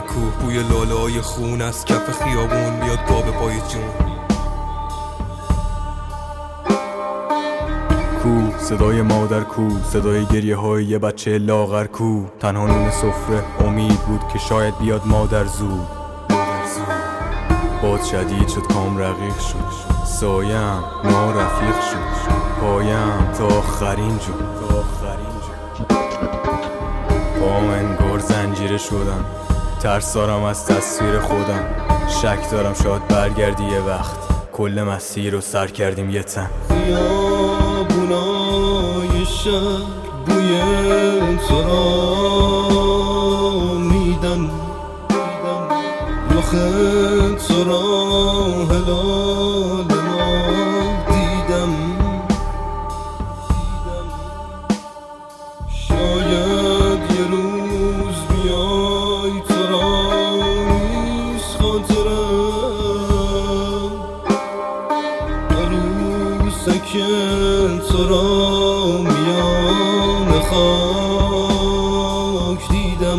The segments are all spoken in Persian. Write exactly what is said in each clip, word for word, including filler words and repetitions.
کوه، بوی لاله های خون از کف خیابون میاد پا به پای جون. کو صدای مادر، کو صدای گریه های یه بچه لاغر، کو تنها نون سفره امید بود که شاید بیاد مادر زود. باد شدید شد، کام رقیق شد، سایم نارفیق شد، پایم تا آخرین جو پام انگار زنجیره شدم، ترس دارم از تصویر خودم، شک دارم شاید برگردی یه وقت، کل مسیر رو سر کردیم یه تن. خیابونای شهر بوی تو را میدن، رخ تو را هلال ما دیدم، شاید یه روز بیای تو را نیست خاطرم، عروسک تو را میان خاک دیدم.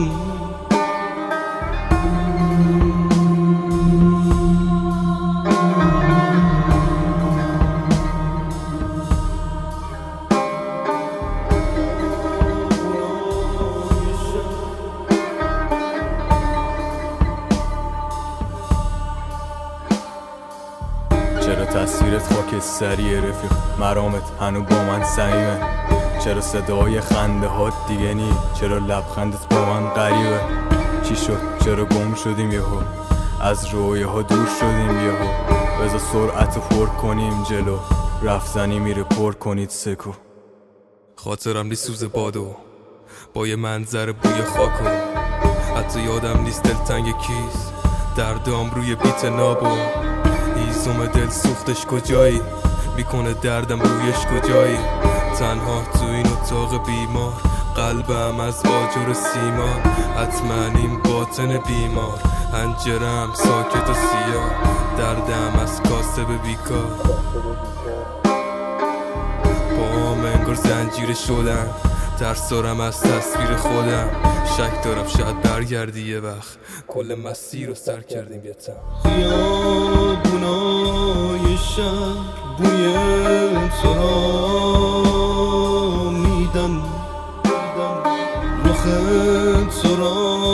چرا تصویرت خاکستریه رفیق، مرامت هنو با من صمیمه، چرا صدای خنده هات دیگه نی، چرا لبخندت با من غریبه، چی شد چرا گم شدیم یهو، از رویه ها دور شدیم یهو، بذار سرعت پر کنیم جلو، رفت زنی میره پر کنید سکو. خاطرم نیست سوز بادو با یه منظر بوی خاکو، حتی یادم نیست دلتنگ کیست، دردام روی بیت نابو، هیزم دل سوختش کجایی، میکنه دردم رویش کجایی، تنها تو این اتاق بیمار، قلبم از آجر سیمان، حتما این باطن بیمار، هنجرم ساکت و سیاه، دردم از کاسب بیکار، پاهم انگار زنجیره شدم، ترس دارم از تصویر خودم، شک دارم شاید برگردی یه وقت، کل مسیر رو سر کردیم یه تن. خیابونای شهر بوی تو را میدن، رخ تو را